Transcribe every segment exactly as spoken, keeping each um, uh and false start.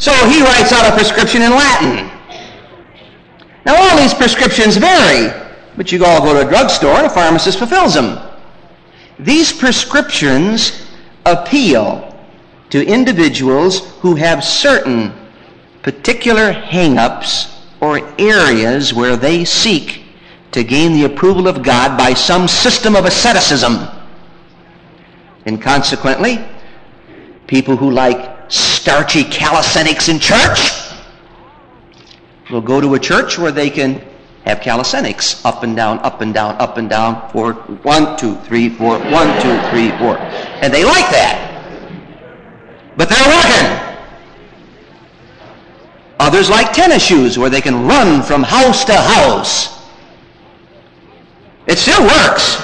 So he writes out a prescription in Latin. Now all these prescriptions vary, but you all go to a drugstore and a pharmacist fulfills them. These prescriptions appeal to individuals who have certain particular hang-ups or areas where they seek to gain the approval of God by some system of asceticism. And consequently, people who like starchy calisthenics in church will go to a church where they can have calisthenics, up and down, up and down, up and down, four, one, two, three, four, one, two, three, four. And they like that. But they're working. Others like tennis shoes where they can run from house to house. It still works.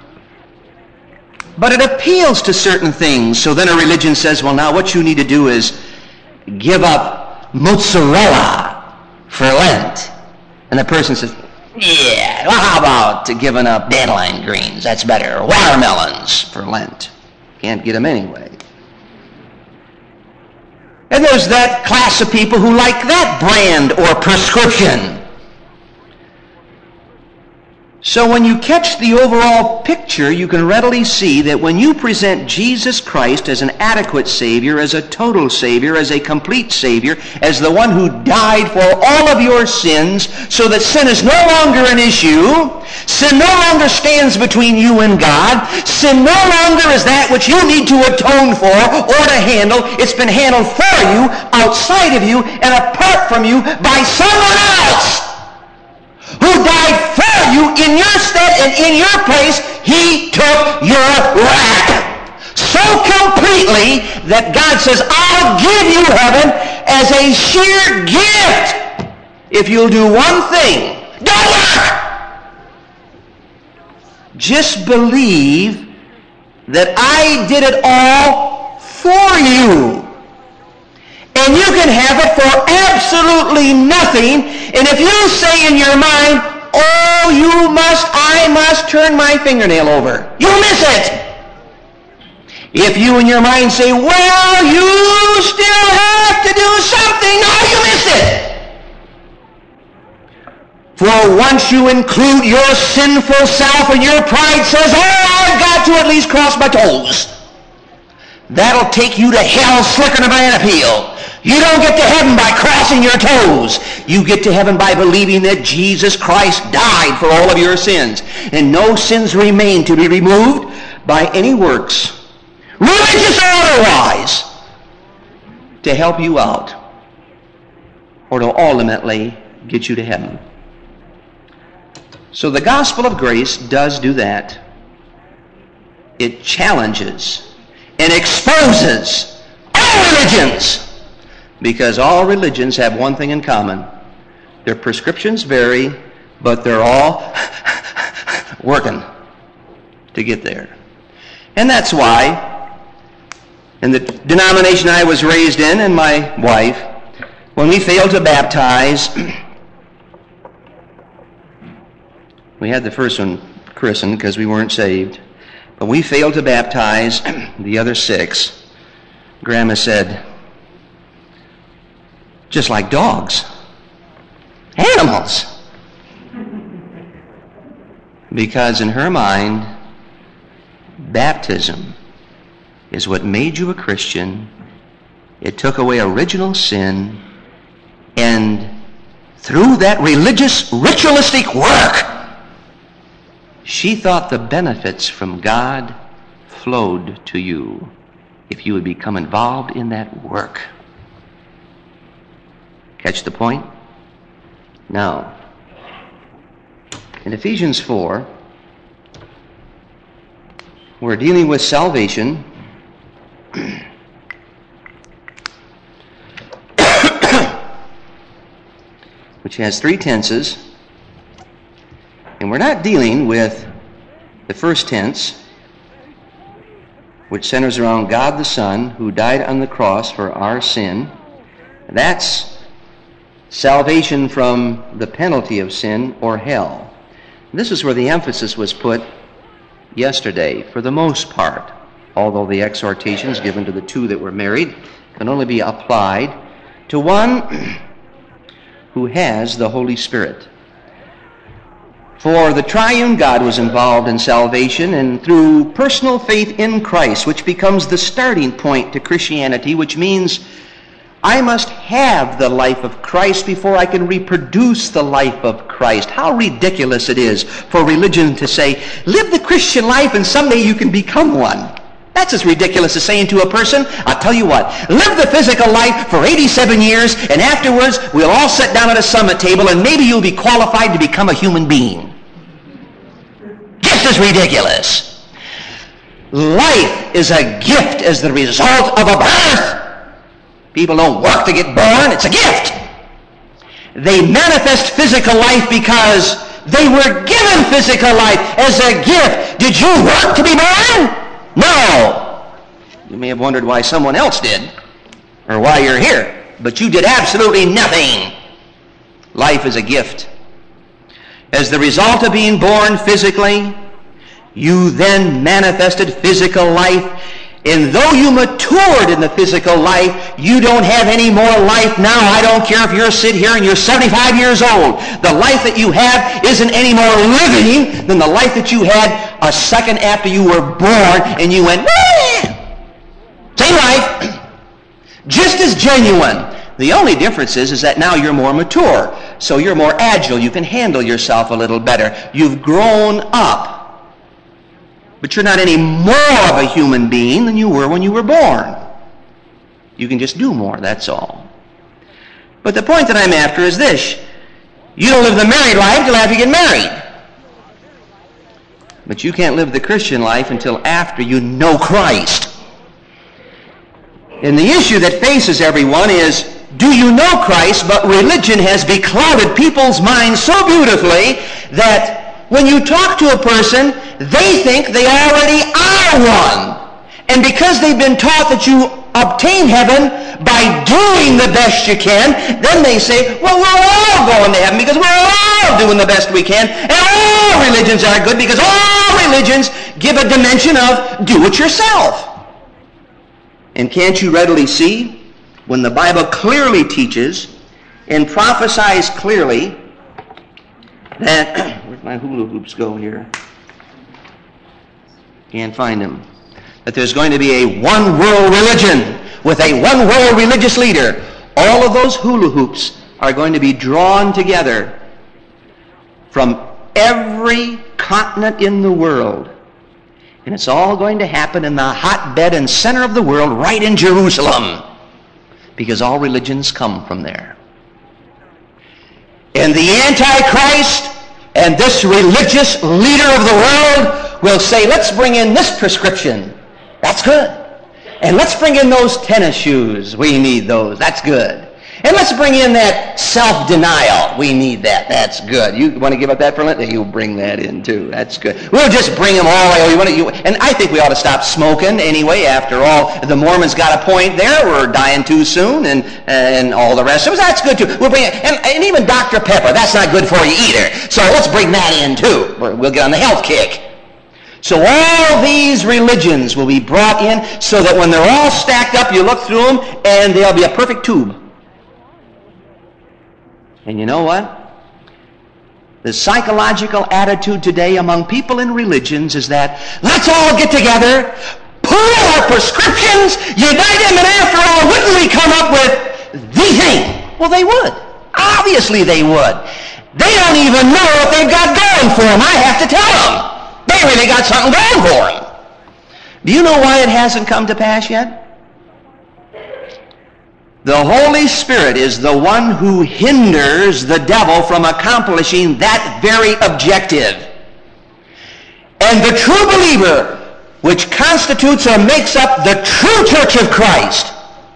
But it appeals to certain things. So then a religion says, well, now what you need to do is give up mozzarella for Lent. And the person says, yeah, well, how about giving up dandelion greens? That's better. Or watermelons for Lent. Can't get them anyway. And there's that class of people who like that brand or prescription. So when you catch the overall picture, you can readily see that when you present Jesus Christ as an adequate Savior, as a total Savior, as a complete Savior, as the one who died for all of your sins, so that sin is no longer an issue, sin no longer stands between you and God, sin no longer is that which you need to atone for or to handle. It's been handled for you, outside of you, and apart from you by someone else who died for you in your stead and in your place. He took your wrath so completely that God says, I'll give you heaven as a sheer gift if you'll do one thing. Don't work! Just believe that I did it all for you. And you can have it for absolutely nothing. And if you say in your mind, oh, you must, I must turn my fingernail over, you'll miss it. If you in your mind say, well, you still have to do something, no, you miss it. For once you include your sinful self and your pride says, oh, I've got to at least cross my toes. That'll take you to hell slicker than a banana peel. You don't get to heaven by crossing your toes. You get to heaven by believing that Jesus Christ died for all of your sins. And no sins remain to be removed by any works, religious or otherwise, to help you out or to ultimately get you to heaven. So the gospel of grace does do that. It challenges and exposes all religions, because all religions have one thing in common. Their prescriptions vary, but they're all working to get there. And that's why in the denomination I was raised in, and my wife, when we failed to baptize, we had the first one christened because we weren't saved, but we failed to baptize the other six. Grandma said, just like dogs, animals. Because in her mind, baptism is what made you a Christian. It took away original sin, and through that religious, ritualistic work, she thought the benefits from God flowed to you if you would become involved in that work. Catch the point? Now, in Ephesians four, we're dealing with salvation. Which has three tenses. And we're not dealing with the first tense, which centers around God the Son, who died on the cross for our sin. That's salvation from the penalty of sin or hell. This is where the emphasis was put yesterday, for the most part, although the exhortations given to the two that were married can only be applied to one who has the Holy Spirit. For the triune God was involved in salvation, and through personal faith in Christ, which becomes the starting point to Christianity, which means I must have the life of Christ before I can reproduce the life of Christ. How ridiculous it is for religion to say, live the Christian life and someday you can become one. That's as ridiculous as saying to a person, I'll tell you what, live the physical life for eighty-seven years, and afterwards we'll all sit down at a summit table and maybe you'll be qualified to become a human being. Just as ridiculous. Life is a gift as the result of a birth. People don't work to get born, it's a gift. They manifest physical life because they were given physical life as a gift. Did you work to be born? No. You may have wondered why someone else did, or why you're here, but you did absolutely nothing. Life is a gift. As the result of being born physically, you then manifested physical life, and though you matured in the physical life, you don't have any more life now. I don't care if you're sitting here and you're seventy-five years old. The life that you have isn't any more living than the life that you had a second after you were born, and you went, Wah! Same life, just as genuine. The only difference is, is that now you're more mature, so you're more agile. You can handle yourself a little better. You've grown up. But you're not any more of a human being than you were when you were born. You can just do more, that's all. But the point that I'm after is this. You don't live the married life until after you get married. But you can't live the Christian life until after you know Christ. And the issue that faces everyone is, do you know Christ? But religion has beclouded people's minds so beautifully that when you talk to a person, they think they already are one. And because they've been taught that you obtain heaven by doing the best you can, then they say, well, we're all going to heaven because we're all doing the best we can, and all religions are good because all religions give a dimension of do it yourself. And can't you readily see, when the Bible clearly teaches and prophesies clearly that, where'd my hula hoops go here? Can't find them. That there's going to be a one-world religion with a one-world religious leader. All of those hula hoops are going to be drawn together from every continent in the world. And it's all going to happen in the hotbed and center of the world, right in Jerusalem. Because all religions come from there. And the Antichrist and this religious leader of the world will say, let's bring in this prescription. That's good. And let's bring in those tennis shoes. We need those. That's good. And let's bring in that self-denial. We need that. That's good. You want to give up that for Lent? You bring that in too. That's good. We'll just bring them all. You want to, you, and I think we ought to stop smoking anyway. After all, the Mormons got a point there. We're dying too soon, and and all the rest of us. That's good too. We'll bring it, and, and even Doctor Pepper. That's not good for you either. So let's bring that in too. We'll get on the health kick. So all these religions will be brought in so that when they're all stacked up, you look through them, and they'll be a perfect tube. And you know what? The psychological attitude today among people in religions is that let's all get together, pull our prescriptions, unite them, and after all, wouldn't we come up with the thing? Well, they would. Obviously they would. They don't even know what they've got going for them. I have to tell them. They really got something going for them. Do you know why it hasn't come to pass yet? The Holy Spirit is the one who hinders the devil from accomplishing that very objective. And the true believer, which constitutes or makes up the true church of Christ,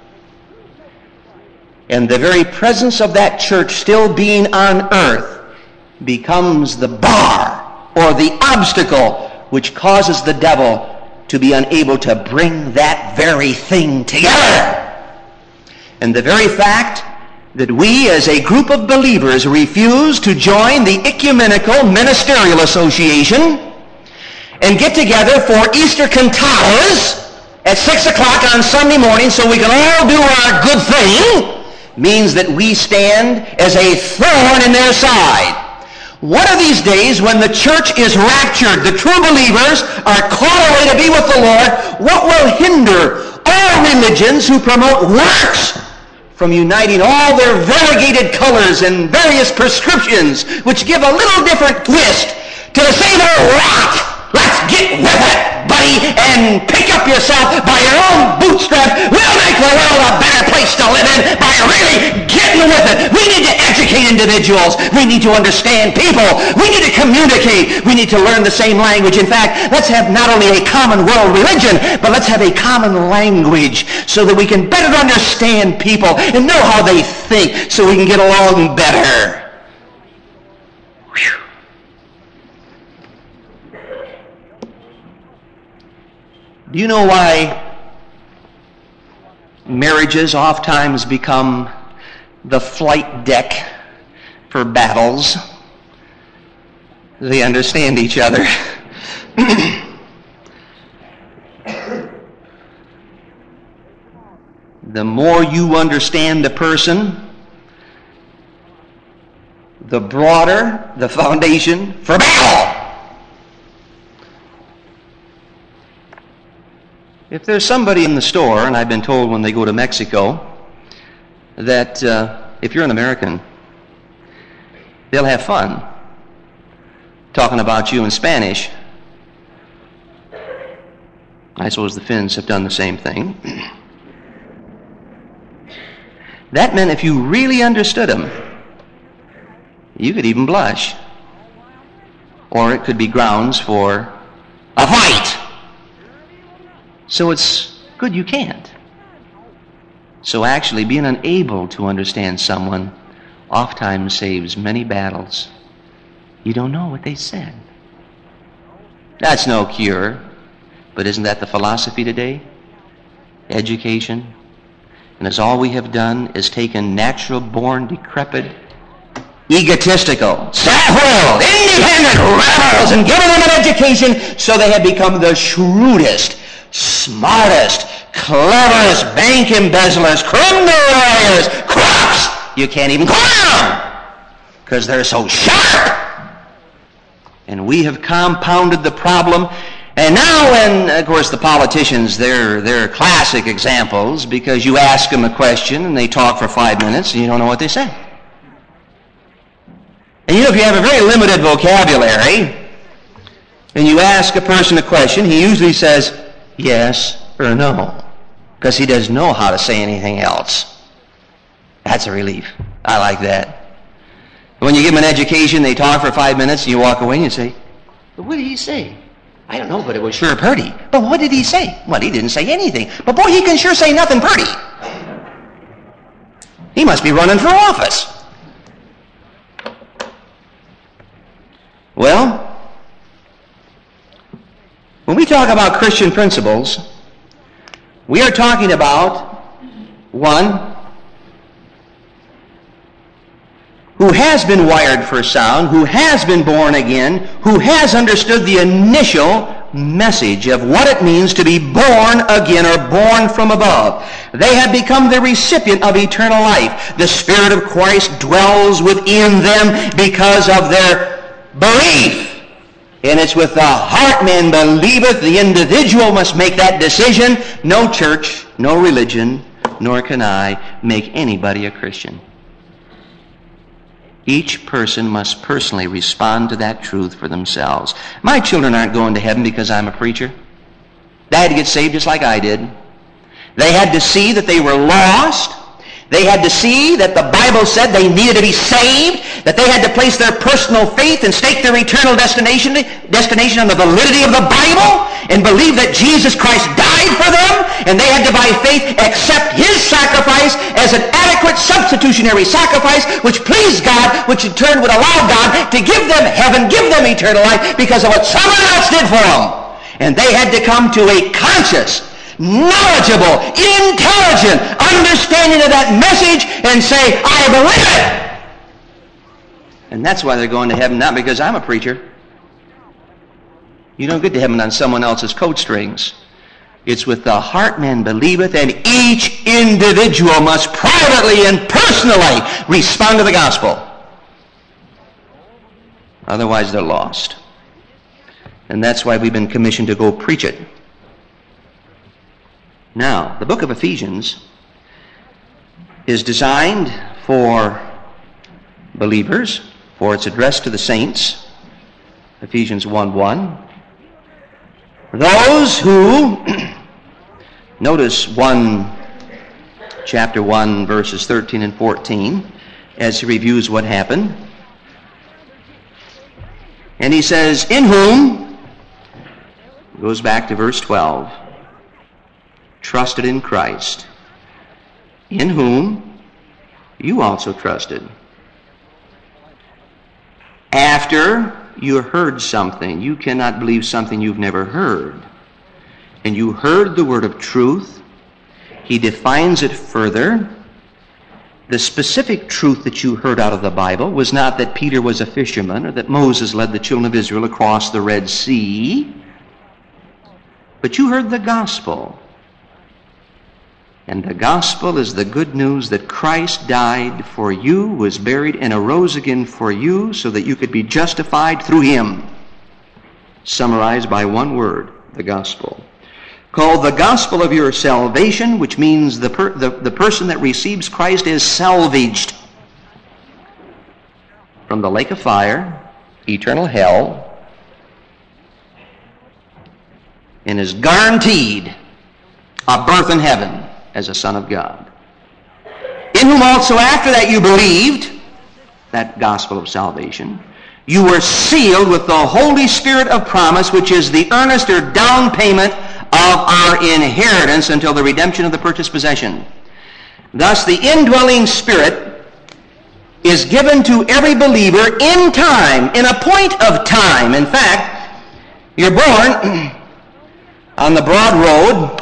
and the very presence of that church still being on earth, becomes the bar or the obstacle which causes the devil to be unable to bring that very thing together. And the very fact that we as a group of believers refuse to join the Ecumenical Ministerial Association and get together for Easter cantatas at six o'clock on Sunday morning so we can all do our good thing, means that we stand as a thorn in their side. One of these days, when the church is raptured, the true believers are called away to be with the Lord, what will hinder all religions who promote works from uniting all their variegated colors and various prescriptions, which give a little different twist to the same old rot? Let's get with it, buddy, and pick up yourself by your own bootstraps. We'll make the world a better place to live in by really getting with it. We need to educate individuals. We need to understand people. We need to communicate. We need to learn the same language. In fact, let's have not only a common world religion, but let's have a common language so that we can better understand people and know how they think so we can get along better. Whew. Do you know why marriages oftentimes become the flight deck for battles? They understand each other. The more you understand a person, the broader the foundation for battle. If there's somebody in the store, and I've been told when they go to Mexico, that uh, if you're an American, they'll have fun talking about you in Spanish. I suppose the Finns have done the same thing. That meant if you really understood them, you could even blush. Or it could be grounds for a fight. So it's good you can't. So actually being unable to understand someone oftentimes saves many battles. You don't know what they said. That's no cure. But isn't that the philosophy today? Education. And as all we have done is taken natural-born, decrepit, egotistical, self-willed, independent rebels and given them an education so they have become the shrewdest, smartest, cleverest bank embezzlers, criminal lawyers, crooks. You can't even call them because they're so sharp. And we have compounded the problem. And now, and of course the politicians, they're, they're classic examples because you ask them a question and they talk for five minutes and you don't know what they say. And you know, if you have a very limited vocabulary and you ask a person a question, he usually says yes or no, because he doesn't know how to say anything else. That's a relief. I like that. When you give them an education, they talk for five minutes, and you walk away and you say, but what did he say? I don't know, but it was sure pretty. But what did he say? Well, he didn't say anything. But boy, he can sure say nothing pretty. He must be running for office. Well, when we talk about Christian principles, we are talking about one who has been wired for sound, who has been born again, who has understood the initial message of what it means to be born again or born from above. They have become the recipient of eternal life. The Spirit of Christ dwells within them because of their belief. And it's with the heart man believeth. The individual must make that decision. No church, no religion, nor can I make anybody a Christian. Each person must personally respond to that truth for themselves. My children aren't going to heaven because I'm a preacher. They had to get saved just like I did. They had to see that they were lost. They had to see that the Bible said they needed to be saved, that they had to place their personal faith and stake their eternal destination, destination on the validity of the Bible and believe that Jesus Christ died for them, and they had to by faith accept his sacrifice as an adequate substitutionary sacrifice which pleased God, which in turn would allow God to give them heaven, give them eternal life because of what someone else did for them. And they had to come to a conscious, knowledgeable, intelligent understanding of that message and say, I believe it. And that's why they're going to heaven, not because I'm a preacher. You don't get to heaven on someone else's coat strings. It's with the heart man believeth, and each individual must privately and personally respond to the gospel. Otherwise, they're lost. And that's why we've been commissioned to go preach it. Now, the book of Ephesians is designed for believers, for its address to the saints. Ephesians one one. Those who, notice one, chapter one, verses thirteen and fourteen, as he reviews what happened. And he says, in whom, goes back to verse twelve, trusted in Christ, in whom you also trusted. After you heard something, you cannot believe something you've never heard. And you heard the word of truth. He defines it further. The specific truth that you heard out of the Bible was not that Peter was a fisherman or that Moses led the children of Israel across the Red Sea, but you heard the gospel. And the gospel is the good news that Christ died for you, was buried, and arose again for you so that you could be justified through him. Summarized by one word, the gospel. Called the gospel of your salvation, which means the, per, the, the person that receives Christ is salvaged from the lake of fire, eternal hell, and is guaranteed a birth in heaven as a son of God. In whom also after that you believed, that gospel of salvation, you were sealed with the Holy Spirit of promise, which is the earnest or down payment of our inheritance until the redemption of the purchased possession. Thus the indwelling Spirit is given to every believer in time, in a point of time. In fact, you're born on the broad road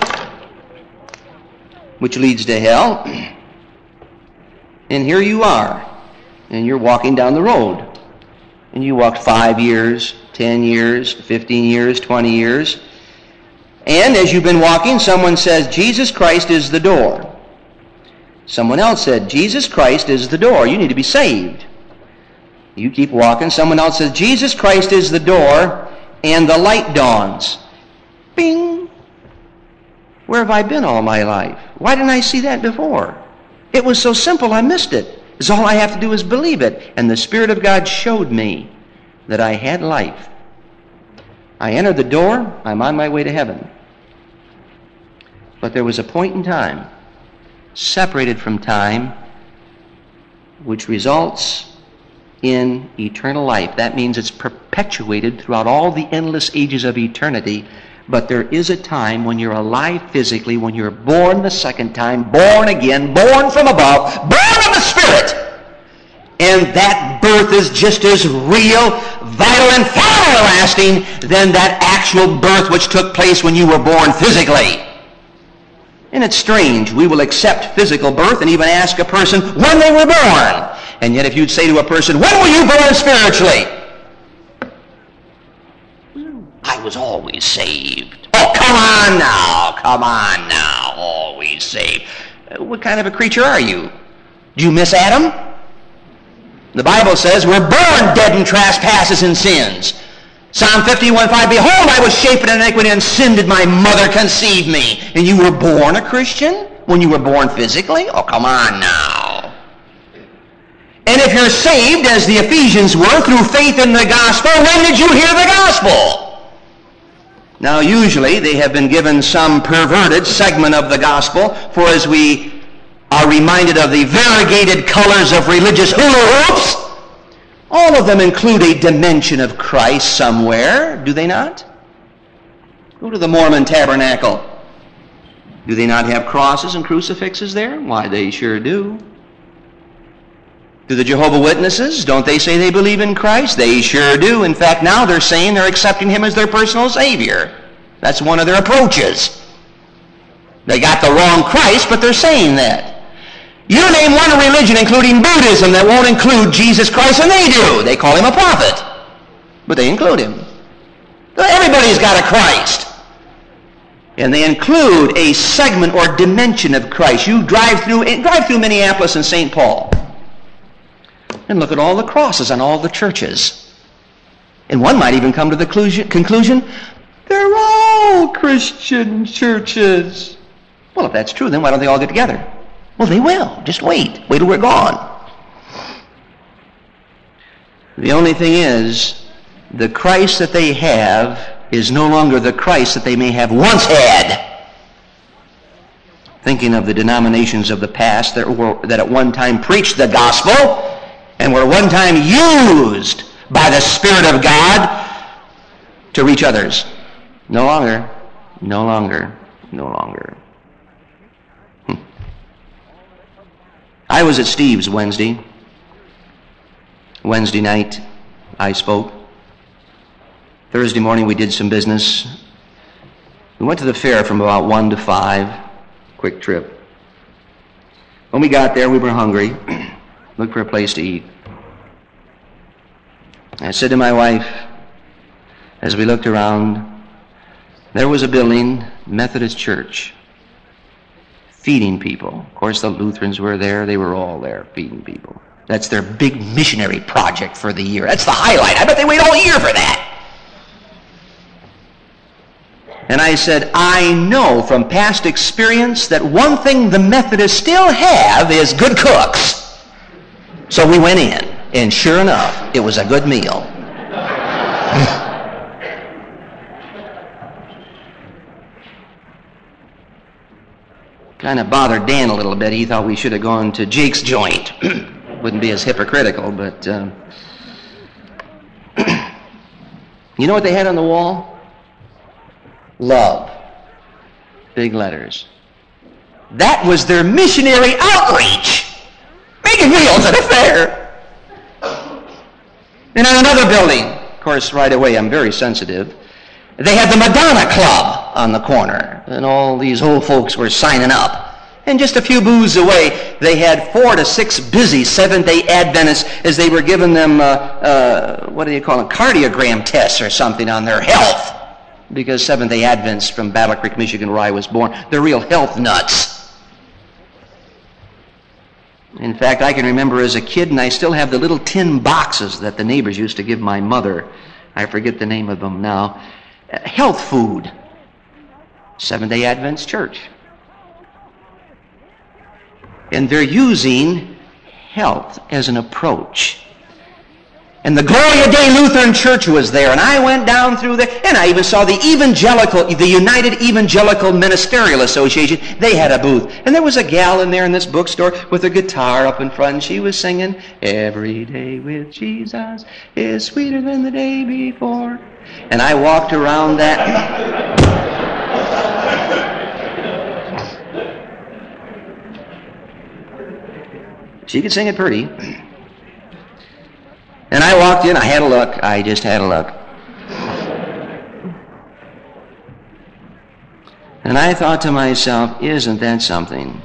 which leads to hell, and here you are, and you're walking down the road. And you walked five years, ten years, fifteen years, twenty years. And as you've been walking, someone says, Jesus Christ is the door. Someone else said, Jesus Christ is the door. You need to be saved. You keep walking. Someone else says, Jesus Christ is the door, and the light dawns. Bing! Where have I been all my life? Why didn't I see that before? It was so simple, I missed it. It's all I have to do is believe it. And the Spirit of God showed me that I had life. I entered the door, I'm on my way to heaven. But there was a point in time, separated from time, which results in eternal life. That means it's perpetuated throughout all the endless ages of eternity. But there is a time when you're alive physically, when you're born the second time, born again, born from above, born of the Spirit. And that birth is just as real, vital, and far more lasting than that actual birth which took place when you were born physically. And it's strange. We will accept physical birth and even ask a person when they were born. And yet if you'd say to a person, when were you born spiritually? I was always saved. Oh, come on now, come on now, always saved. What kind of a creature are you? Do you miss Adam? The Bible says we're born dead in trespasses and sins. Psalm fifty-one five, behold, I was shapen in iniquity, and sin did my mother conceive me. And you were born a Christian when you were born physically? Oh, come on now. And if you're saved, as the Ephesians were, through faith in the gospel, when did you hear the gospel? Now, usually they have been given some perverted segment of the gospel, for as we are reminded of the variegated colors of religious hula hoops, all of them include a dimension of Christ somewhere, do they not? Go to the Mormon tabernacle. Do they not have crosses and crucifixes there? Why, they sure do. Do the Jehovah's Witnesses, don't they say they believe in Christ? They sure do. In fact, now they're saying they're accepting him as their personal Savior. That's one of their approaches. They got the wrong Christ, but they're saying that. You name one religion, including Buddhism, that won't include Jesus Christ, and they do. They call him a prophet, but they include him. Everybody's got a Christ. And they include a segment or dimension of Christ. You drive through, drive through Minneapolis and Saint Paul and look at all the crosses on all the churches. And one might even come to the conclusion, they're all Christian churches. Well, if that's true, then why don't they all get together? Well, they will. Just wait. Wait till we're gone. The only thing is, the Christ that they have is no longer the Christ that they may have once had. Thinking of the denominations of the past that were, that at one time preached the gospel and were one time used by the Spirit of God to reach others. No longer, no longer, no longer. Hm. I was at Steve's Wednesday. Wednesday night, I spoke. Thursday morning, we did some business. We went to the fair from about one to five. Quick trip. When we got there, we were hungry. Looked for a place to eat. I said to my wife, as we looked around, there was a building, Methodist Church, feeding people. Of course, the Lutherans were there. They were all there, feeding people. That's their big missionary project for the year. That's the highlight. I bet they wait all year for that. And I said, I know from past experience that one thing the Methodists still have is good cooks. So we went in, and sure enough, it was a good meal. Kind of bothered Dan a little bit. He thought we should have gone to Jake's joint. Wouldn't be as hypocritical, but uh, you know what they had on the wall? Love. Big letters. That was their missionary outreach. Making meals at a fair. And in another building, of course, right away, I'm very sensitive, they had the Madonna Club on the corner. And all these old folks were signing up. And just a few booths away, they had four to six busy Seventh-day Adventists as they were giving them, uh, uh, what do you call them, cardiogram tests or something on their health. Because Seventh-day Adventists from Battle Creek, Michigan, where I was born, they're real health nuts. In fact, I can remember as a kid, and I still have the little tin boxes that the neighbors used to give my mother. I forget the name of them now. Uh, health food. Seventh-day Adventist Church. And they're using health as an approach. And the Gloria Dei Lutheran Church was there, and I went down through there, and I even saw the Evangelical, the United Evangelical Ministerial Association. They had a booth. And there was a gal in there in this bookstore with a guitar up in front, and she was singing, "Every day with Jesus is sweeter than the day before." And I walked around that. She could sing it pretty. And I walked in, I had a look, I just had a look. And I thought to myself, isn't that something?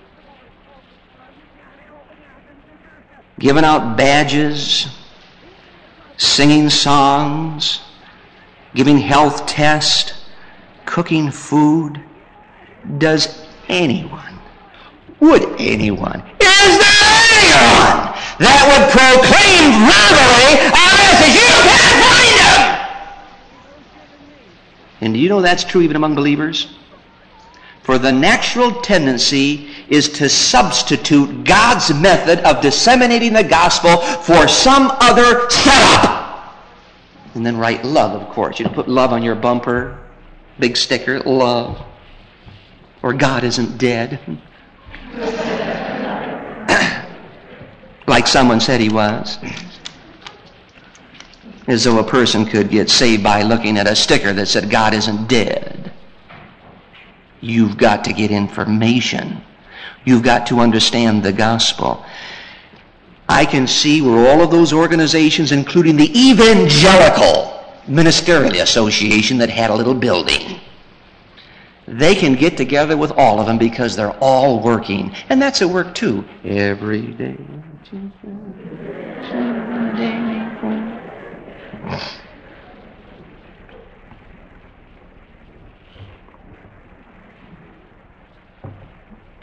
Giving out badges, singing songs, giving health tests, cooking food. Does anyone, would anyone, is there anyone that would proclaim verbally a message? You can't find them! And do you know that's true even among believers? For the natural tendency is to substitute God's method of disseminating the gospel for some other setup. And then write love, of course. You don't put love on your bumper, big sticker, love. Or God isn't dead. Like someone said he was. As though a person could get saved by looking at a sticker that said God isn't dead. You've got to get information. You've got to understand the gospel. I can see where all of those organizations, including the Evangelical Ministerial Association that had a little building, they can get together with all of them because they're all working. And that's at work too. Every day.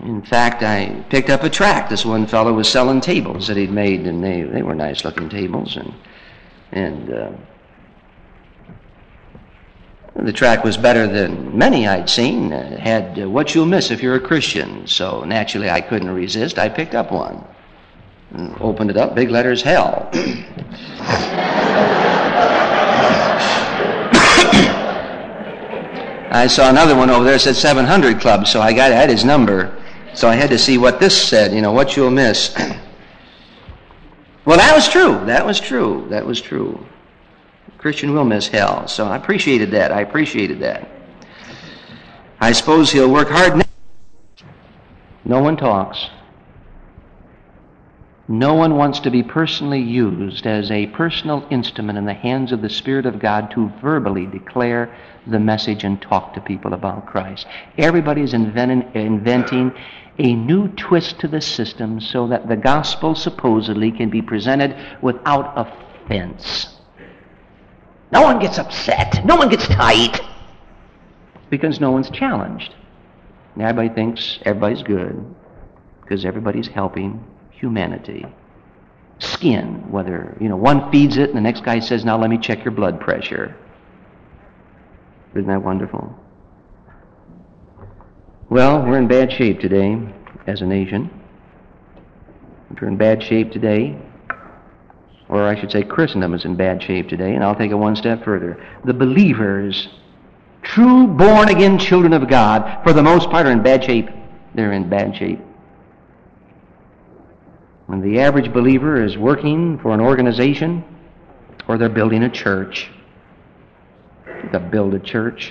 In fact, I picked up a tract. This one fellow was selling tables that he'd made, and they, they were nice-looking tables. And, and uh, the tract was better than many I'd seen. It had uh, what you'll miss if you're a Christian. So naturally, I couldn't resist. I picked up one. And opened it up, big letters, hell. I saw another one over there that said seven hundred Club, so I got I had his number. So I had to see what this said, you know, what you'll miss. Well, that was true. That was true. That was true. A Christian will miss hell. So I appreciated that. I appreciated that. I suppose he'll work hard now. No one talks. No one wants to be personally used as a personal instrument in the hands of the Spirit of God to verbally declare the message and talk to people about Christ. Everybody's inventing, inventing a new twist to the system so that the gospel supposedly can be presented without offense. No one gets upset. No one gets tight because no one's challenged. And everybody thinks everybody's good because everybody's helping humanity. Skin, whether, you know, one feeds it and the next guy says, now let me check your blood pressure. Isn't that wonderful? Well, we're in bad shape today as a nation. We're in bad shape today, or I should say Christendom is in bad shape today, and I'll take it one step further. The believers, true born-again children of God, for the most part are in bad shape. They're in bad shape. When the average believer is working for an organization, or they're building a church, to build a church.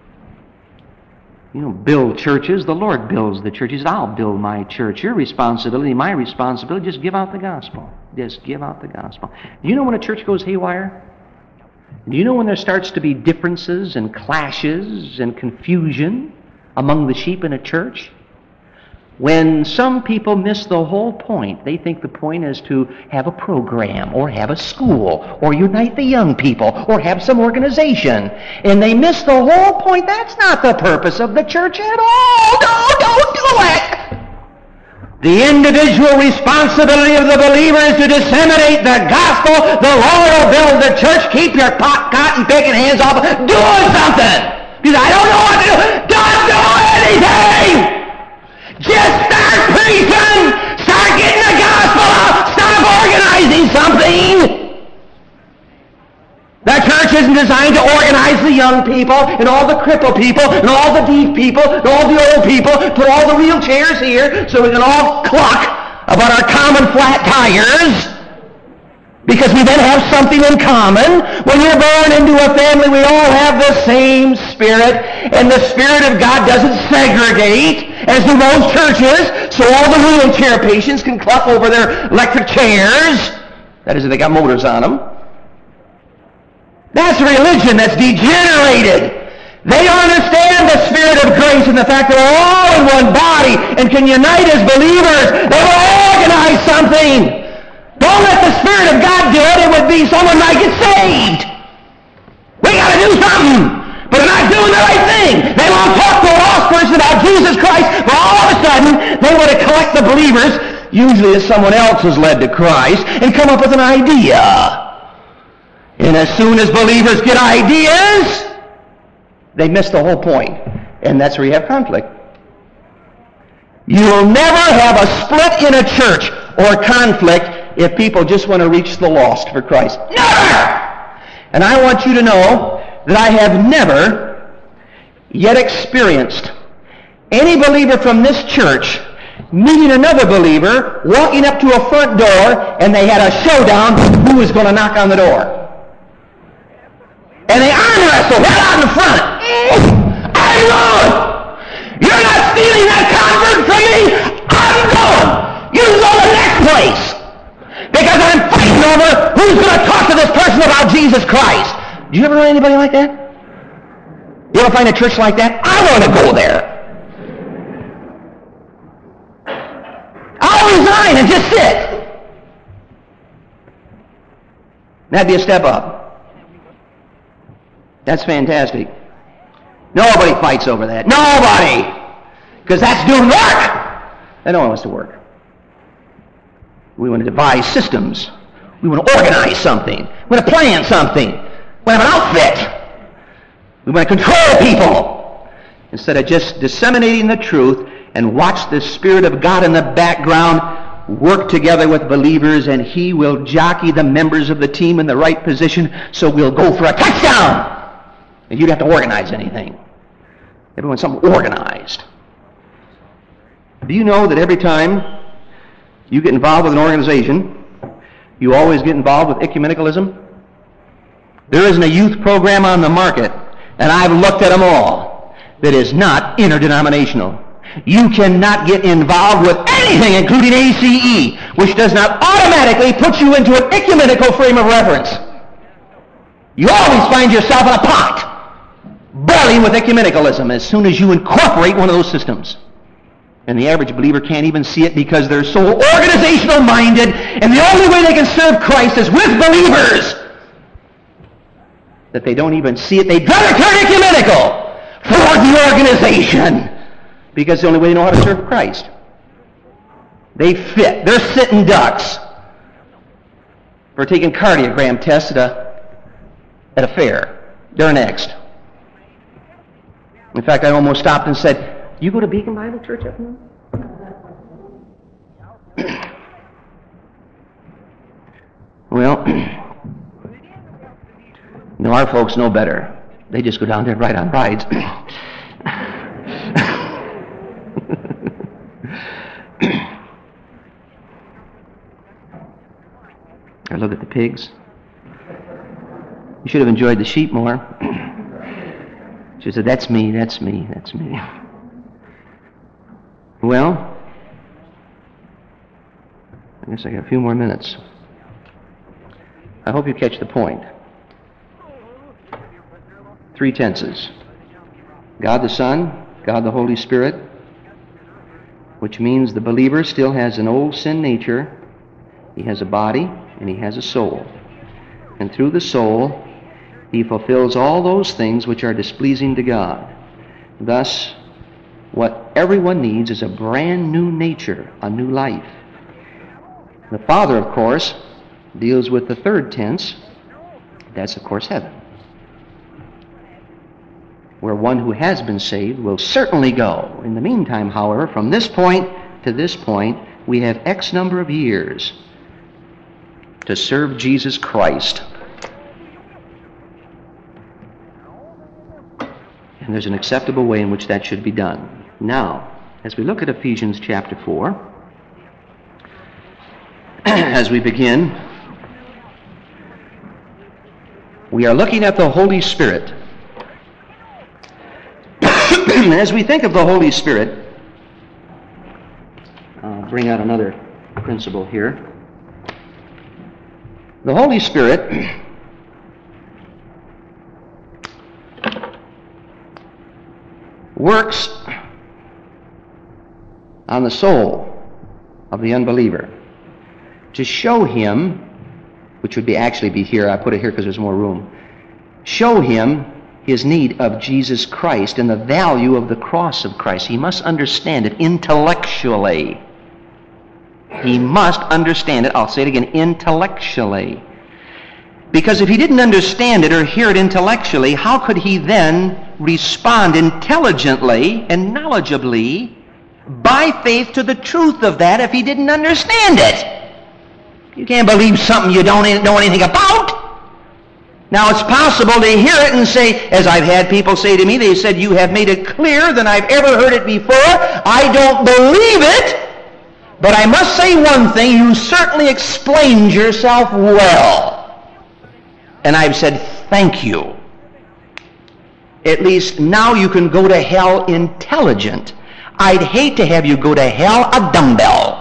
You don't build churches, the Lord builds the church. He said, I'll build my church. Your responsibility, my responsibility, just give out the gospel. Just give out the gospel. Do you know when a church goes haywire? Do you know when there starts to be differences and clashes and confusion among the sheep in a church? When some people miss the whole point. They think the point is to have a program or have a school or unite the young people or have some organization. And they miss the whole point. That's not the purpose of the church at all. No, don't do it. The individual responsibility of the believer is to disseminate the gospel. The Lord will build the church. Keep your pot, cotton picking hands off. Doing something. Because I don't know what to do. Don't do anything. Just start preaching! Start getting the gospel out! Stop organizing something! The church isn't designed to organize the young people and all the crippled people and all the deaf people and all the old people, put all the wheelchairs here so we can all cluck about our common flat tires. Because we then have something in common. When you're born into a family, we all have the same Spirit, and the Spirit of God doesn't segregate, as do most churches, so all the wheelchair patients can cluck over their electric chairs. That is, if they got motors on them. That's a religion that's degenerated. They don't understand the Spirit of grace and the fact that we're all in one body and can unite as believers. They will organize something. Don't let the Spirit of God do it. It would be someone might get saved. We got to do something. But they're not doing the right thing. They won't talk to a lost person about Jesus Christ, but all of a sudden they want to collect the believers, usually as someone else has led to Christ, and come up with an idea. And as soon as believers get ideas, they miss the whole point. And that's where you have conflict. You'll never have a split in a church or conflict if people just want to reach the lost for Christ. Never! And I want you to know that I have never yet experienced any believer from this church meeting another believer, walking up to a front door, and they had a showdown who was going to knock on the door. And they arm wrestled right out in front. I'm going! You're not stealing that convert from me! I'm going! You go to the next place! Because I'm fighting over who's going to talk to this person about Jesus Christ. Do you ever know anybody like that? You ever find a church like that? I want to go there. I'll resign and just sit. That'd be a step up. That's fantastic. Nobody fights over that. Nobody. Because that's doing work. They don't want us to work. We want to devise systems. We want to organize something. We want to plan something. We want to have an outfit. We want to control people. Instead of just disseminating the truth and watch the Spirit of God in the background work together with believers, and He will jockey the members of the team in the right position so we'll go for a touchdown. And you don't have to organize anything. Everyone's something organized. Do you know that every time you get involved with an organization, you always get involved with ecumenicalism? There isn't a youth program on the market, and I've looked at them all, that is not interdenominational. You cannot get involved with anything, including A C E, which does not automatically put you into an ecumenical frame of reference. You always find yourself in a pot, boiling with ecumenicalism as soon as you incorporate one of those systems. And the average believer can't even see it because they're so organizational minded, and the only way they can serve Christ is with believers, that they don't even see it. They'd rather turn ecumenical for the organization, because it's the only way they know how to serve Christ. They fit. They're sitting ducks for taking cardiogram tests at a, at a fair. They're next. In fact, I almost stopped and said, "You go to Beacon Bible Church up here?" Well, no, our folks know better. They just go down there and ride on rides. I look at the pigs. You should have enjoyed the sheep more. She said, "That's me, that's me, that's me." Well, I guess I got a few more minutes. I hope you catch the point. Three tenses. God the Son, God the Holy Spirit, which means the believer still has an old sin nature. He has a body and he has a soul. And through the soul, he fulfills all those things which are displeasing to God. Thus, what everyone needs is a brand new nature, a new life. The Father, of course, deals with the third tense. That's, of course, heaven, where one who has been saved will certainly go. In the meantime, however, from this point to this point, we have X number of years to serve Jesus Christ. And there's an acceptable way in which that should be done. Now, as we look at Ephesians chapter four, as we begin, we are looking at the Holy Spirit. As we think of the Holy Spirit, I'll bring out another principle here. The Holy Spirit works on the soul of the unbeliever to show him, which would be actually be here, I put it here because there's more room, show him his need of Jesus Christ and the value of the cross of Christ. He must understand it intellectually. He must understand it, I'll say it again, intellectually. Because if he didn't understand it or hear it intellectually, how could he then respond intelligently and knowledgeably by faith to the truth of that if he didn't understand it? You can't believe something you don't know anything about. Now, it's possible to hear it and say, as I've had people say to me, they said, "You have made it clearer than I've ever heard it before. I don't believe it, but I must say one thing, you certainly explained yourself well." And I've said, "Thank you. At least now you can go to hell intelligent. I'd hate to have you go to hell a dumbbell."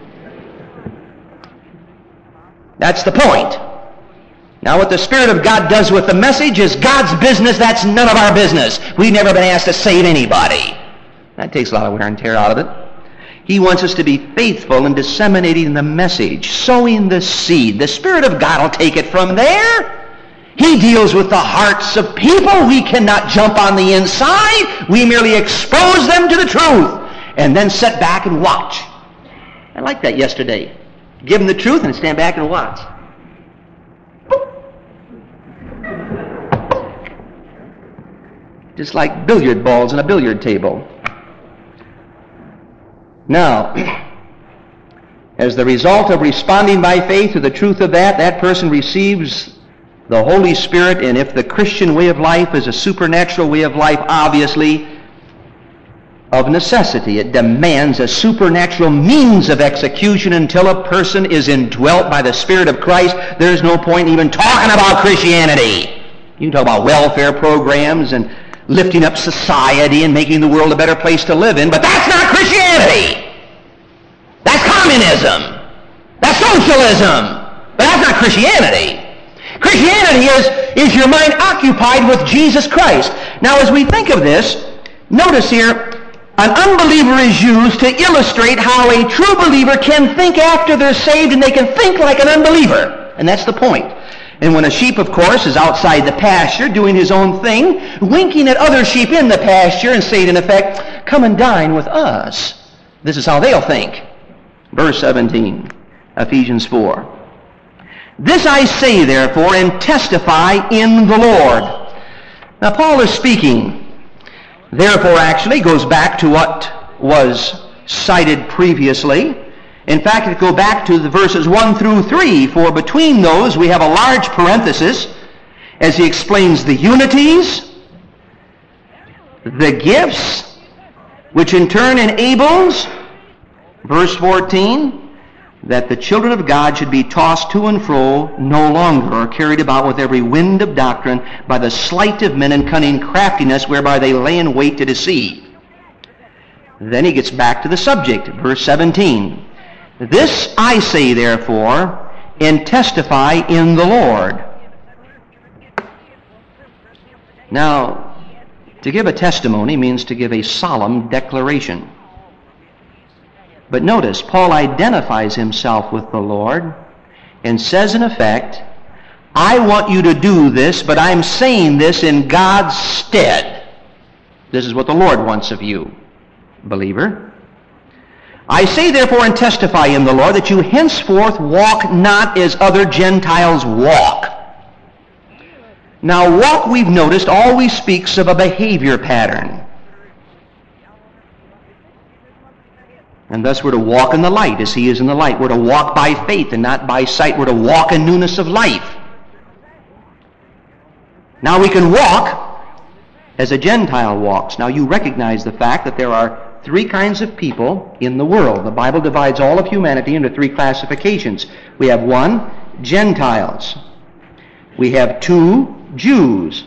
That's the point. Now, what the Spirit of God does with the message is God's business. That's none of our business. We've never been asked to save anybody. That takes a lot of wear and tear out of it. He wants us to be faithful in disseminating the message, sowing the seed. The Spirit of God will take it from there. He deals with the hearts of people. We cannot jump on the inside. We merely expose them to the truth and then sit back and watch I liked that yesterday. Give them the truth and stand back and watch. Just like billiard balls on a billiard table. Now, as the result of responding by faith to the truth of that, that person receives the Holy Spirit, and if the Christian way of life is a supernatural way of life, obviously, of necessity, it demands a supernatural means of execution. Until a person is indwelt by the Spirit of Christ, there's no point even talking about Christianity. You can talk about welfare programs and lifting up society and making the world a better place to live in, but that's not Christianity. That's communism. That's socialism. But that's not Christianity. Christianity is, is your mind occupied with Jesus Christ. Now, as we think of this, notice here, an unbeliever is used to illustrate how a true believer can think after they're saved, and they can think like an unbeliever. And that's the point. And when a sheep, of course, is outside the pasture doing his own thing, winking at other sheep in the pasture and saying, in effect, come and dine with us. This is how they'll think. Verse seventeen, Ephesians four. This I say, therefore, and testify in the Lord. Now, Paul is speaking. Therefore, actually, goes back to what was cited previously. In fact, if you go back to the verses one through three, for between those we have a large parenthesis as he explains the unities, the gifts, which in turn enables, verse fourteen, that the children of God should be tossed to and fro no longer, or carried about with every wind of doctrine by the sleight of men and cunning craftiness whereby they lay in wait to deceive. Then he gets back to the subject, verse seventeen. This I say, therefore, and testify in the Lord. Now, to give a testimony means to give a solemn declaration. But notice, Paul identifies himself with the Lord and says, in effect, I want you to do this, but I'm saying this in God's stead. This is what the Lord wants of you, believer. I say, therefore, and testify in the Lord, that you henceforth walk not as other Gentiles walk. Now, walk, we've noticed, always speaks of a behavior pattern. And thus we're to walk in the light as he is in the light. We're to walk by faith and not by sight. We're to walk in newness of life. Now we can walk as a Gentile walks. Now you recognize the fact that there are three kinds of people in the world. The Bible divides all of humanity into three classifications. We have one, Gentiles. We have two, Jews.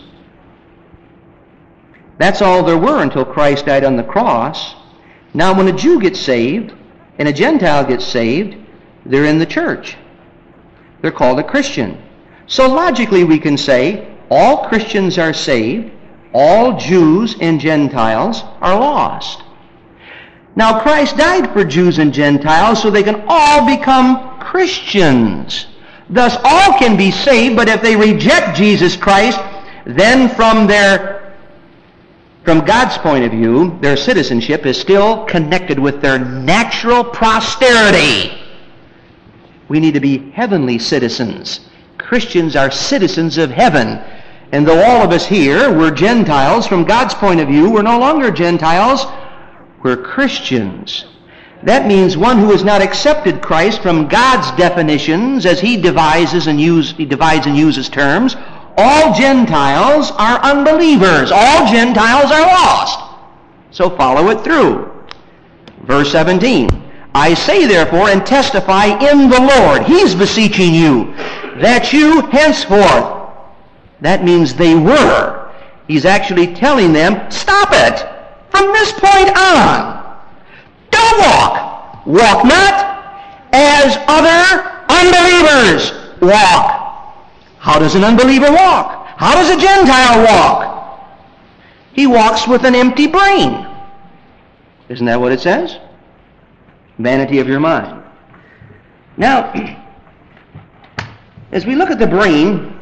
That's all there were until Christ died on the cross. Now when a Jew gets saved and a Gentile gets saved, they're in the church. They're called a Christian. So logically we can say all Christians are saved, all Jews and Gentiles are lost. Now Christ died for Jews and Gentiles so they can all become Christians. Thus all can be saved, but if they reject Jesus Christ, then from their From God's point of view, their citizenship is still connected with their natural posterity. We need to be heavenly citizens. Christians are citizens of heaven. And though all of us here were Gentiles, from God's point of view, we're no longer Gentiles, we're Christians. That means one who has not accepted Christ from God's definitions as he devises and use, he divides and uses terms. All Gentiles are unbelievers. All Gentiles are lost. So follow it through. Verse seventeen. I say therefore and testify in the Lord. He's beseeching you that you henceforth. That means they were. He's actually telling them, stop it. From this point on, don't walk. Walk not as other unbelievers walk. How does an unbeliever walk? How does a Gentile walk? He walks with an empty brain. Isn't that what it says? Vanity of your mind. Now, as we look at the brain,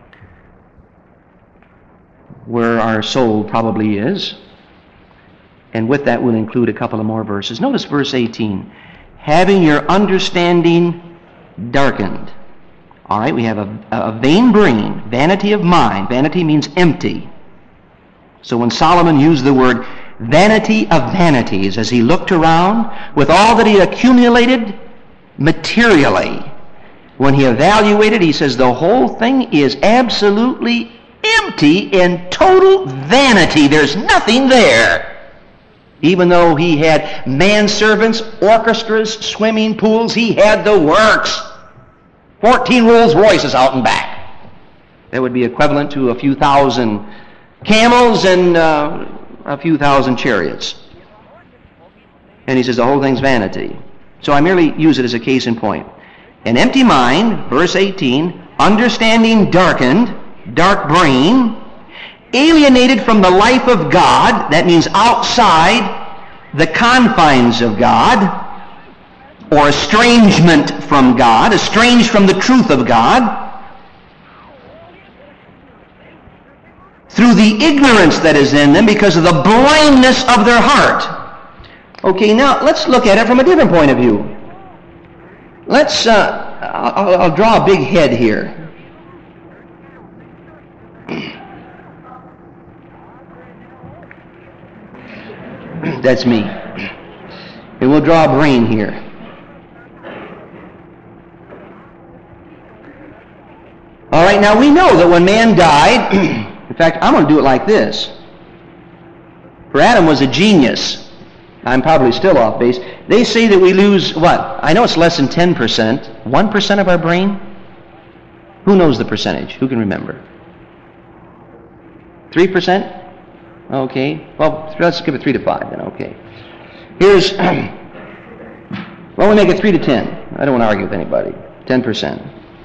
where our soul probably is, And with that, we'll include a couple of more verses. Notice verse eighteen. Having your understanding darkened. All right, we have a, a vain brain, vanity of mind. Vanity means empty. So when Solomon used the word vanity of vanities, as he looked around with all that he accumulated materially, when he evaluated, he says the whole thing is absolutely empty and total vanity. There's nothing there. Even though he had manservants, orchestras, swimming pools, he had the works. Fourteen Rolls Royces out and back. That would be equivalent to a few thousand camels and uh, a few thousand chariots. And he says the whole thing's vanity. So I merely use it as a case in point. An empty mind, verse eighteen, understanding darkened, dark brain, alienated from the life of God, that means outside the confines of God, or estrangement from God, estranged from the truth of God, through the ignorance that is in them because of the blindness of their heart. Okay, now let's look at it from a different point of view. Let's, uh, I'll, I'll draw a big head here. That's me. And we'll draw a brain here. All right, now we know that when man died, in fact, I'm going to do it like this. For Adam was a genius. I'm probably still off base. They say that we lose, what? I know it's less than ten percent. one percent of our brain? Who knows the percentage? Who can remember? three percent? Okay. Well, let's give it three to five then, okay. Here's, well, we make it three to ten. I don't want to argue with anybody. ten percent.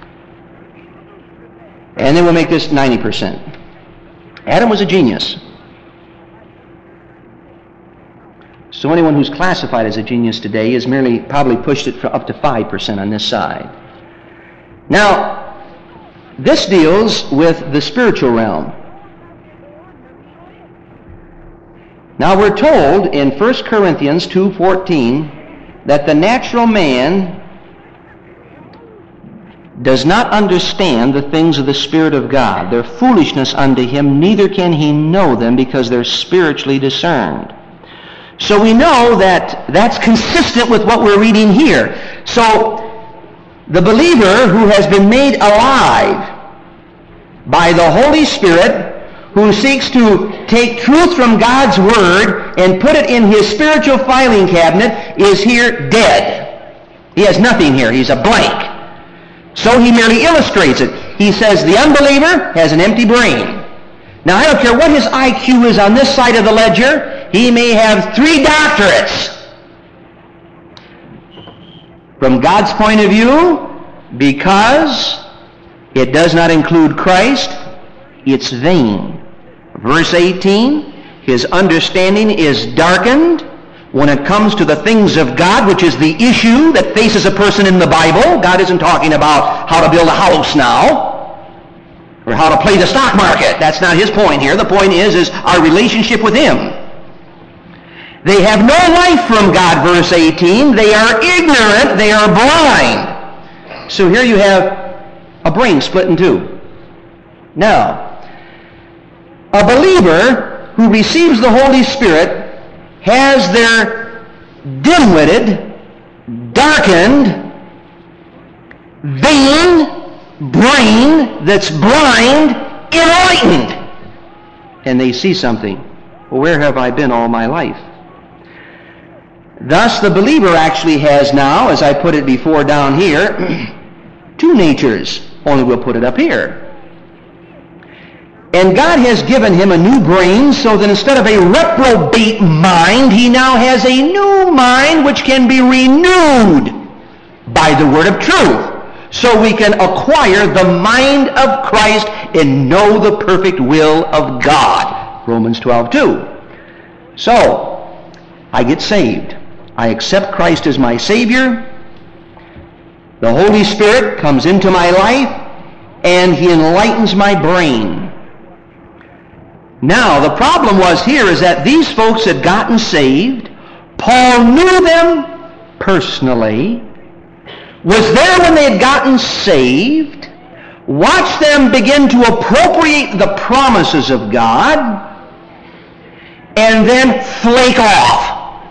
And then we'll make this ninety percent. Adam was a genius. So anyone who's classified as a genius today has merely probably pushed it for up to five percent on this side. Now, this deals with the spiritual realm. Now we're told in First Corinthians two fourteen that the natural man does not understand the things of the Spirit of God. They're foolishness unto him, neither can he know them because they're spiritually discerned. So we know that that's consistent with what we're reading here. So the believer who has been made alive by the Holy Spirit, who seeks to take truth from God's Word and put it in his spiritual filing cabinet, is here dead. He has nothing here. He's a blank. So he merely illustrates it. He says the unbeliever has an empty brain. Now, I don't care what his I Q is on this side of the ledger. He may have three doctorates. From God's point of view, because it does not include Christ, it's vain. Verse eighteen, his understanding is darkened when it comes to the things of God, which is the issue that faces a person in the Bible. God isn't talking about how to build a house now, or how to play the stock market. That's not his point here. The point is, is our relationship with him. They have no life from God, verse eighteen. They are ignorant. They are blind. So here you have a brain split in two. Now, a believer who receives the Holy Spirit has their dim-witted, darkened, vain brain that's blind enlightened. And they see something. Well, where have I been all my life? Thus, the believer actually has now, as I put it before down here, two natures, only we'll put it up here. And God has given him a new brain so that instead of a reprobate mind, he now has a new mind which can be renewed by the word of truth. So we can acquire the mind of Christ and know the perfect will of God. Romans twelve two. So, I get saved. I accept Christ as my Savior. The Holy Spirit comes into my life and he enlightens my brain. Now, the problem was here is that these folks had gotten saved. Paul knew them personally, was there when they had gotten saved, watched them begin to appropriate the promises of God, and then flake off.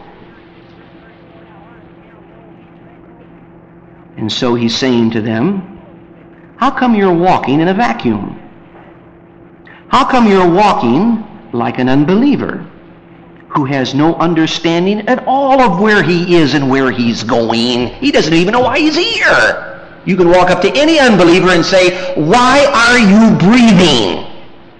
And so he's saying to them, how come you're walking in a vacuum? How come you're walking like an unbeliever who has no understanding at all of where he is and where he's going? He doesn't even know why he's here. You can walk up to any unbeliever and say, why are you breathing?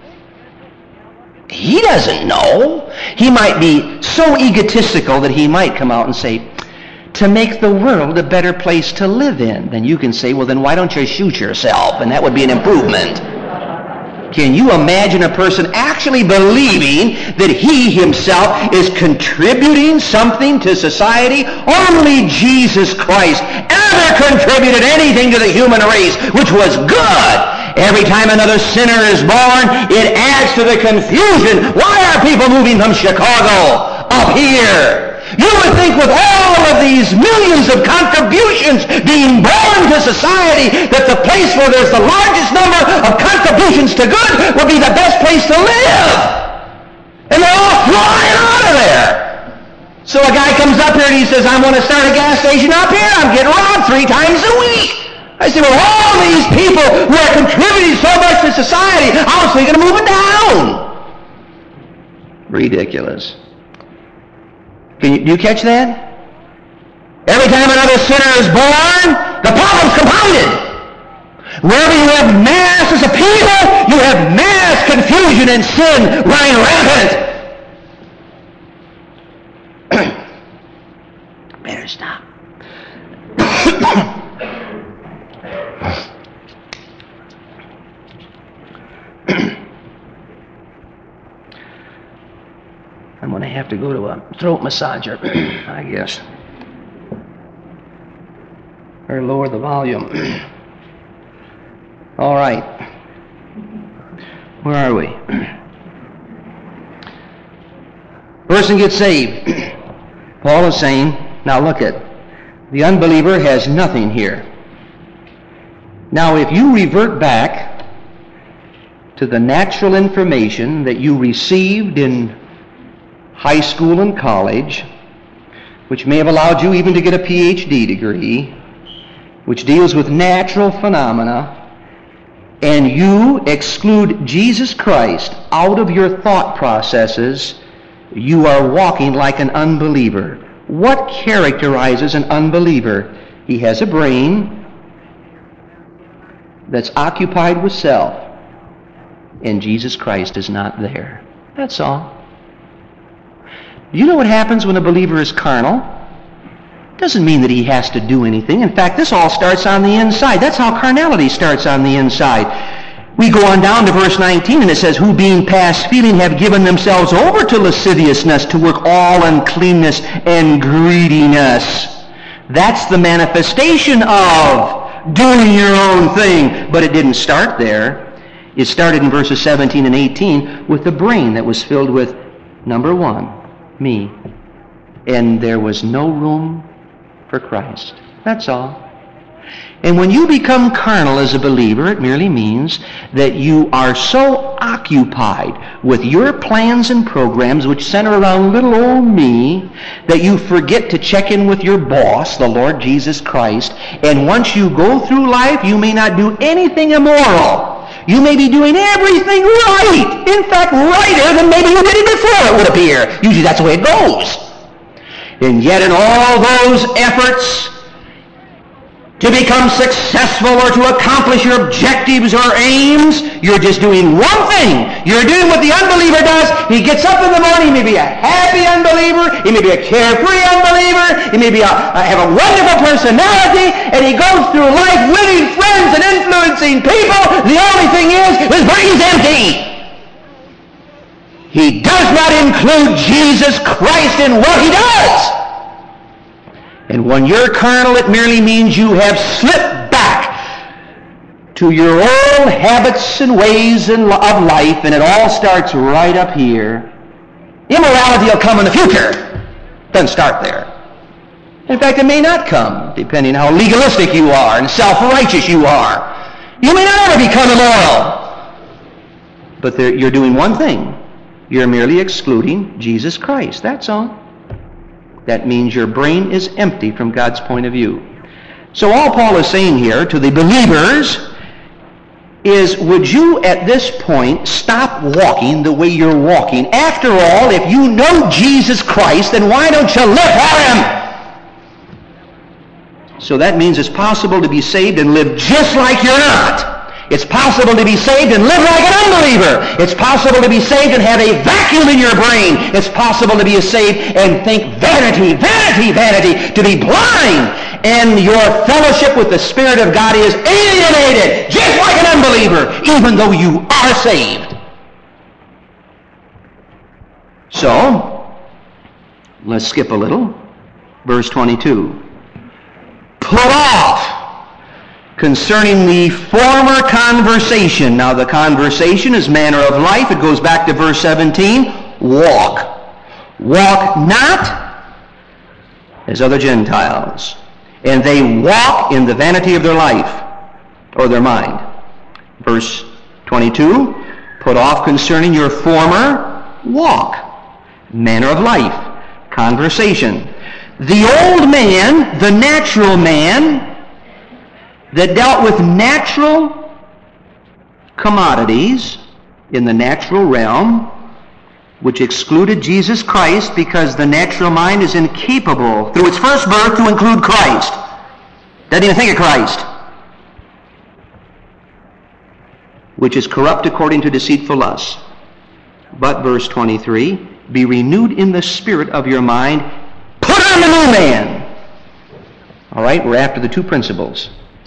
He doesn't know. He might be so egotistical that he might come out and say, to make the world a better place to live in. Then you can say, well, then why don't you shoot yourself? And that would be an improvement. Can you imagine a person actually believing that he himself is contributing something to society? Only Jesus Christ ever contributed anything to the human race which was good. Every time another sinner is born, it adds to the confusion. Why are people moving from Chicago up here? You would think with all of these millions of contributions being born to society that the place where there's the largest number of contributions to good would be the best place to live. And they're all flying out of there. So a guy comes up here and he says, I want to start a gas station up here. I'm getting robbed three times a week. I say, well, all these people who are contributing so much to society, I was thinking of moving down. Ridiculous. Can you, do you catch that? Every time another sinner is born, the problem's compounded. Wherever you have masses of people, you have mass confusion and sin running rampant. Better stop. I'm going to have to go to a throat massager, I guess. Or lower the volume. All right. Where are we? Person gets saved. Paul is saying, now look at, the unbeliever has nothing here. Now if you revert back to the natural information that you received in high school and college, which may have allowed you even to get a P H D degree, which deals with natural phenomena, and you exclude Jesus Christ out of your thought processes, you are walking like an unbeliever. What characterizes an unbeliever? He has a brain that's occupied with self, and Jesus Christ is not there. That's all. Do you know what happens when a believer is carnal? Doesn't mean that he has to do anything. In fact, this all starts on the inside. That's how carnality starts on the inside. We go on down to verse nineteen, and it says, who being past feeling have given themselves over to lasciviousness, to work all uncleanness and greediness. That's the manifestation of doing your own thing. But it didn't start there. It started in verses seventeen and eighteen with the brain that was filled with, number one, me. And there was no room for Christ. That's all. And when you become carnal as a believer, it merely means that you are so occupied with your plans and programs which center around little old me that you forget to check in with your boss, the Lord Jesus Christ. And once you go through life, you may not do anything immoral. You may be doing everything right. In fact, righter than maybe you did it before, it would appear. Usually that's the way it goes. And yet in all those efforts to become successful or to accomplish your objectives or aims, you're just doing one thing. You're doing what the unbeliever does. He gets up in the morning, he may be a happy unbeliever, he may be a carefree unbeliever, he may be a, a, have a wonderful personality, and he goes through life winning friends and influencing people. The only thing is, his brain's empty. He does not include Jesus Christ in what he does. And when you're carnal, it merely means you have slipped back to your old habits and ways of life, and it all starts right up here. Immorality will come in the future. Doesn't start there. In fact, it may not come, depending on how legalistic you are and self-righteous you are. You may not ever become immoral. But there, you're doing one thing. You're merely excluding Jesus Christ. That's all. That means your brain is empty from God's point of view. So all Paul is saying here to the believers is, would you at this point stop walking the way you're walking? After all, if you know Jesus Christ, then why don't you live for Him? So that means it's possible to be saved and live just like you're not. It's possible to be saved and live like an unbeliever. It's possible to be saved and have a vacuum in your brain. It's possible to be saved and think vanity, vanity, vanity, to be blind. And your fellowship with the Spirit of God is alienated, just like an unbeliever, even though you are saved. So, let's skip a little. Verse twenty-two. Put off concerning the former conversation. Now the conversation is manner of life. It goes back to verse seventeen. Walk. Walk not as other Gentiles. And they walk in the vanity of their life, or their mind. Verse twenty-two. Put off concerning your former walk. Manner of life. Conversation. The old man, the natural man, that dealt with natural commodities in the natural realm, which excluded Jesus Christ because the natural mind is incapable through its first birth to include Christ. Doesn't even think of Christ. Which is corrupt according to deceitful lusts. But, verse twenty-three, be renewed in the spirit of your mind. Put on the new man. All right, we're after the two principles.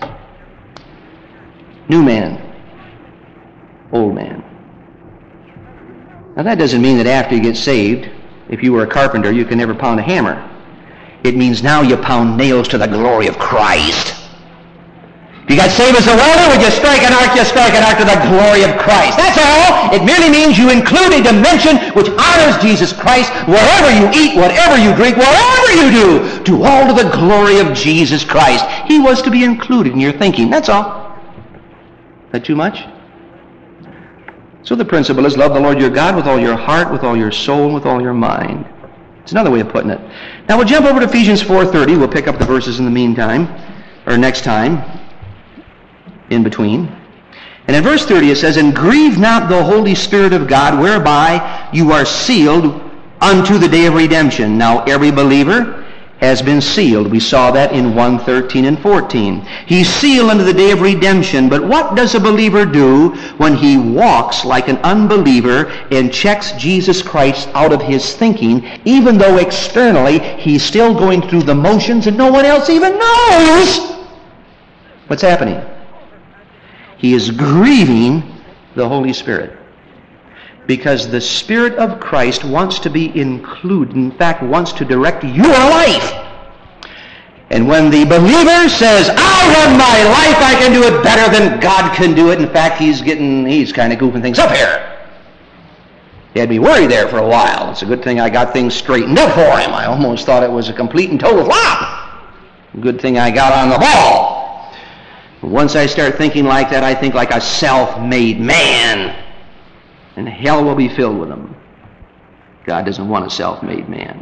New man, old man. Now that doesn't mean that after you get saved, if you were a carpenter, you can never pound a hammer. It means now you pound nails to the glory of Christ. If you got saved as a welder, would you strike an arc, you strike an arc to the glory of Christ. That's all. It merely means you include a dimension which honors Jesus Christ. Wherever you eat, whatever you drink, whatever you do, do all to the glory of Jesus Christ. He was to be included in your thinking. That's all. Is that too much? So the principle is love the Lord your God with all your heart, with all your soul, and with all your mind. It's another way of putting it. Now we'll jump over to Ephesians four thirty. We'll pick up the verses in the meantime, or next time, in between. And in verse thirty it says, and grieve not the Holy Spirit of God, whereby you are sealed unto the day of redemption. Now every believer has been sealed. We saw that in one thirteen and fourteen. He's sealed unto the day of redemption. But what does a believer do when he walks like an unbeliever and checks Jesus Christ out of his thinking, even though externally he's still going through the motions and no one else even knows what's happening? He is grieving the Holy Spirit. Because the Spirit of Christ wants to be included, in fact, wants to direct your life. And when the believer says, I run my life, I can do it better than God can do it. In fact, he's getting, he's kind of goofing things up here. He had me worried there for a while. It's a good thing I got things straightened up for him. I almost thought it was a complete and total flop. Good thing I got on the ball. Once I start thinking like that, I think like a self-made man. And hell will be filled with them. God doesn't want a self-made man.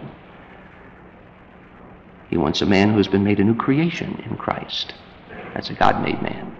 He wants a man who's been made a new creation in Christ. That's a God-made man.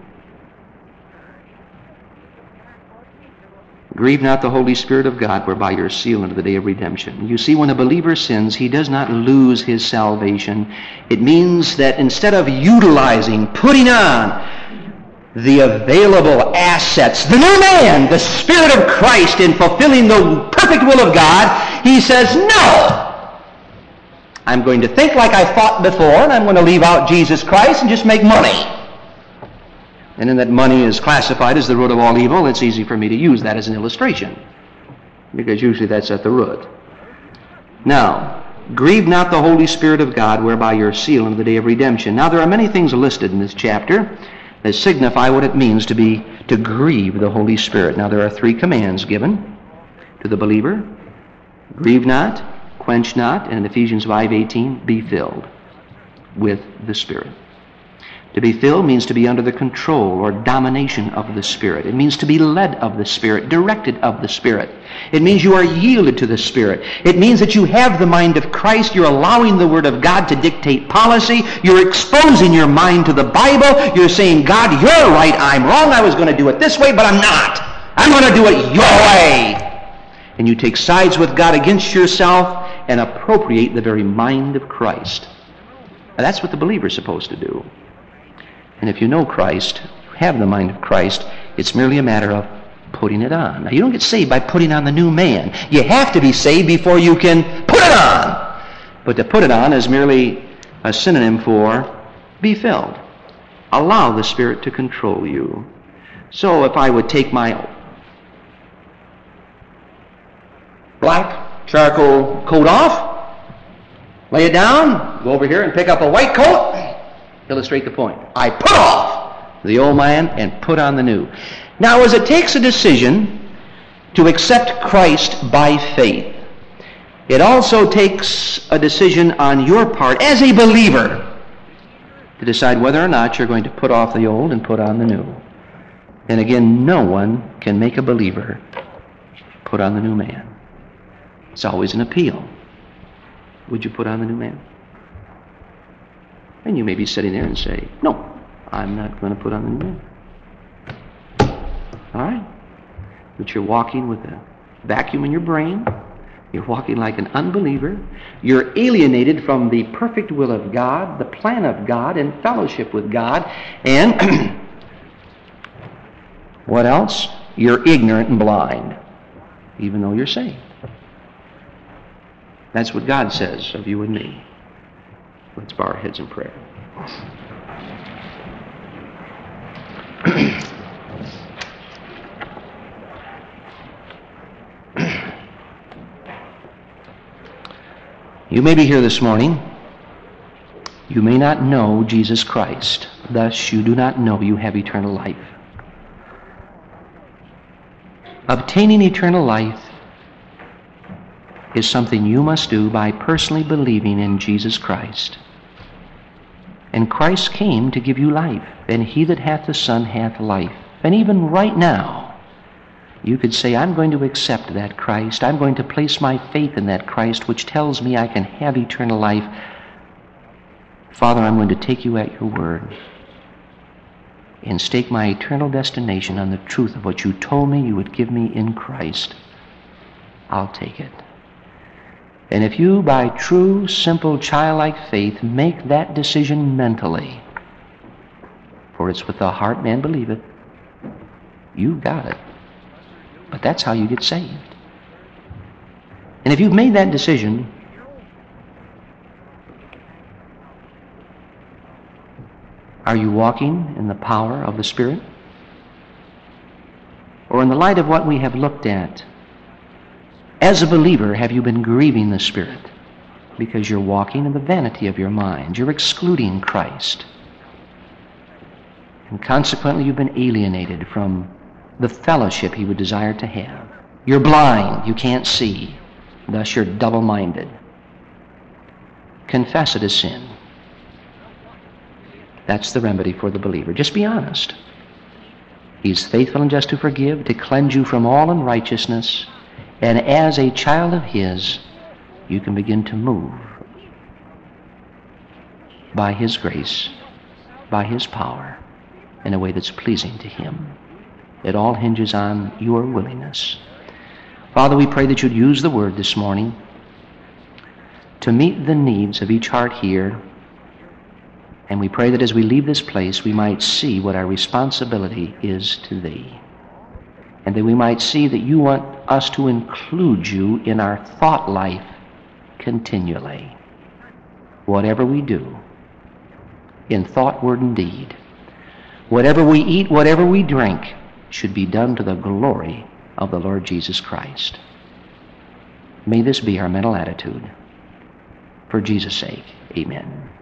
Grieve not the Holy Spirit of God, whereby you're sealed unto the day of redemption. You see, when a believer sins, he does not lose his salvation. It means that instead of utilizing, putting on the available assets, the new man, the Spirit of Christ, in fulfilling the perfect will of God, he says, no! I'm going to think like I thought before, and I'm going to leave out Jesus Christ and just make money. And then that money is classified as the root of all evil. It's easy for me to use that as an illustration, because usually that's at the root. Now, grieve not the Holy Spirit of God, whereby you're sealed unto the day of redemption. Now, there are many things listed in this chapter. that signify what it means to be to grieve the Holy Spirit. Now, there are three commands given to the believer: grieve not, quench not, and in Ephesians five eighteen, be filled with the Spirit. To be filled means to be under the control or domination of the Spirit. It means to be led of the Spirit, directed of the Spirit. It means you are yielded to the Spirit. It means that you have the mind of Christ. You're allowing the Word of God to dictate policy. You're exposing your mind to the Bible. You're saying, God, you're right, I'm wrong. I was going to do it this way, but I'm not. I'm going to do it your way. And you take sides with God against yourself and appropriate the very mind of Christ. Now, that's what the believer is supposed to do. And if you know Christ, have the mind of Christ, it's merely a matter of putting it on. Now, you don't get saved by putting on the new man. You have to be saved before you can put it on. But to put it on is merely a synonym for be filled. Allow the Spirit to control you. So if I would take my black charcoal coat off, lay it down, go over here and pick up a white coat, illustrate the point. I put off the old man and put on the new. Now, as it takes a decision to accept Christ by faith, it also takes a decision on your part as a believer to decide whether or not you're going to put off the old and put on the new. And again, no one can make a believer put on the new man. It's always an appeal. Would you put on the new man? And you may be sitting there and say, no, I'm not going to put on the new man. All right. But you're walking with a vacuum in your brain. You're walking like an unbeliever. You're alienated from the perfect will of God, the plan of God, and fellowship with God. And what else? You're ignorant and blind, even though you're saved. That's what God says of you and me. Let's bow our heads in prayer. You may be here this morning. You may not know Jesus Christ. Thus, you do not know you have eternal life. Obtaining eternal life is something you must do by personally believing in Jesus Christ. And Christ came to give you life, and he that hath the Son hath life. And even right now, you could say, I'm going to accept that Christ. I'm going to place my faith in that Christ, which tells me I can have eternal life. Father, I'm going to take you at your word and stake my eternal destination on the truth of what you told me you would give me in Christ. I'll take it. And if you, by true, simple, childlike faith, make that decision mentally, for it's with the heart man believeth, you got it. But that's how you get saved. And if you've made that decision, are you walking in the power of the Spirit? Or in the light of what we have looked at, as a believer, have you been grieving the Spirit? Because you're walking in the vanity of your mind. You're excluding Christ. And consequently, you've been alienated from the fellowship he would desire to have. You're blind. You can't see. Thus, you're double-minded. Confess it as sin. That's the remedy for the believer. Just be honest. He's faithful and just to forgive, to cleanse you from all unrighteousness. And as a child of his, you can begin to move by his grace, by his power, in a way that's pleasing to him. It all hinges on your willingness. Father, we pray that you'd use the word this morning to meet the needs of each heart here. And we pray that as we leave this place, we might see what our responsibility is to thee. And that we might see that you want us to include you in our thought life continually. Whatever we do, in thought, word, and deed, whatever we eat, whatever we drink, should be done to the glory of the Lord Jesus Christ. May this be our mental attitude. For Jesus' sake, amen.